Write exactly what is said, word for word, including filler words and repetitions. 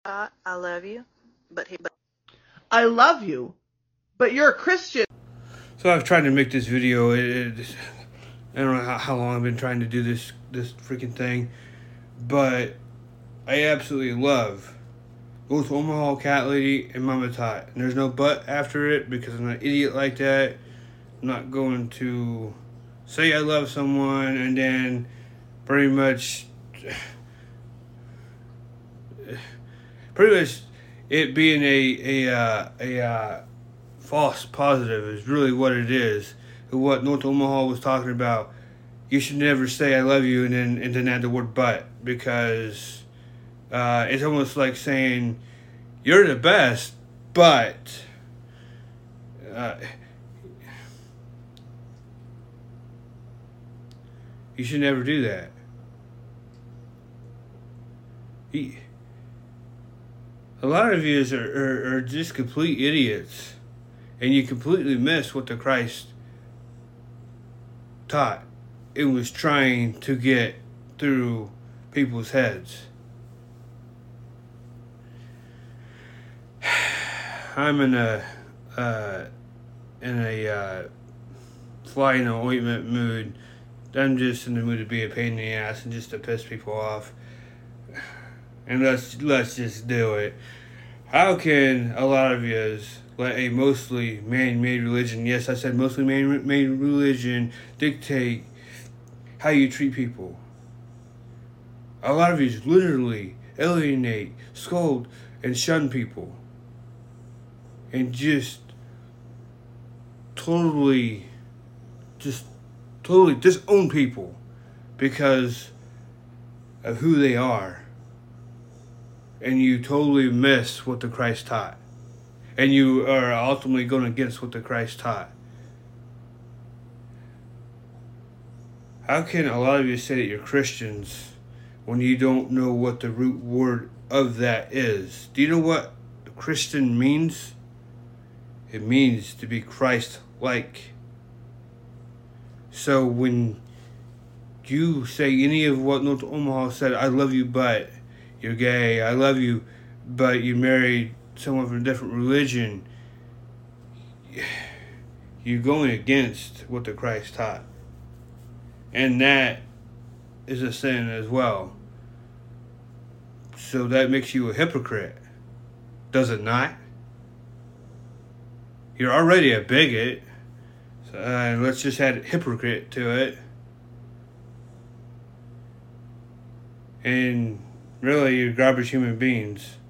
Uh, I love you, but he. I love you, but you're a Christian. So I've tried to make this video. It, it, I don't know how, how long I've been trying to do this this freaking thing, but I absolutely love both Omaha Cat Lady and Mama Tot. And there's no but after it because I'm not an idiot like that. I'm not going to say I love someone and then pretty much, pretty much it being a a uh, a uh, false positive is really what it is. What North Omaha was talking about. You should never say I love you and then and then add the word but, because uh, it's almost like saying you're the best, but uh, you should never do that. He, a lot of you are, are, are just complete idiots, and you completely miss what the Christ taught. It was trying to get through people's heads. I'm in a uh, in a uh, fly in the ointment mood. I'm just in the mood to be a pain in the ass and just to piss people off. And let's let's just do it. How can a lot of yous let a mostly man-made religion, yes, I said mostly man-made religion, dictate how you treat people? A lot of yous literally alienate, scold, and shun people. And just totally, just totally disown people because of who they are. And you totally miss what the Christ taught. And you are ultimately going against what the Christ taught. How can a lot of you say that you're Christians when you don't know what the root word of that is? Do you know what Christian means? It means to be Christ-like. So when you say any of what North Omaha said, I love you, but you're gay, I love you, but you married someone from a different religion, you're going against what the Christ taught. And that is a sin as well. So that makes you a hypocrite, does it not? You're already a bigot, so, uh, let's just add hypocrite to it. And really, you're garbage human beings.